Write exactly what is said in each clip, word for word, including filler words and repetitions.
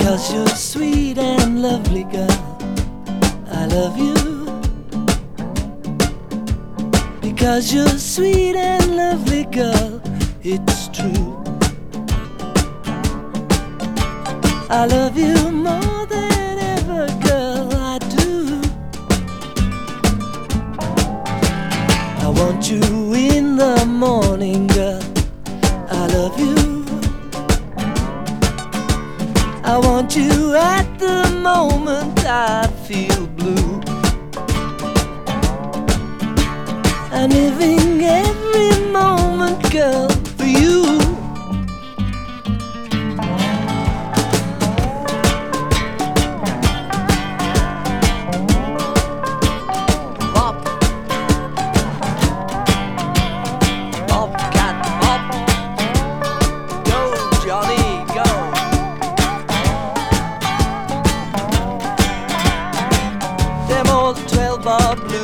Because you're sweet and lovely, girl, I love you. Because you're sweet and lovely, girl, it's true. I love you more than ever, girl, I do. I want you in the morning, girl, I love you. I want you at the moment I feel blue. I'm living every moment, girl, for you. Bop, Bobcat, bop. Go, Johnny, go. Them old twelve bar blues.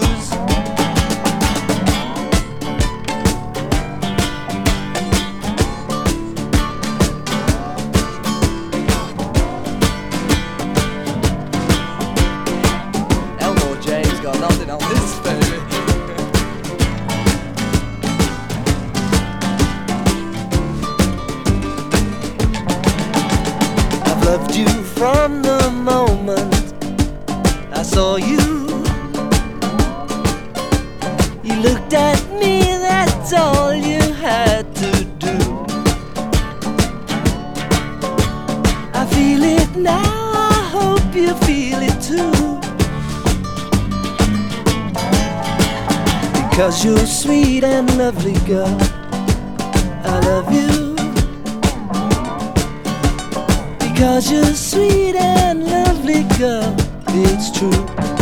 Elmo James got nothing on this, baby. I've loved you from the moment I saw you. You looked at me, that's all you had to do. I feel it now, I hope you feel it too. Because you're sweet and lovely, girl, I love you. Because you're sweet and lovely, girl, it's true.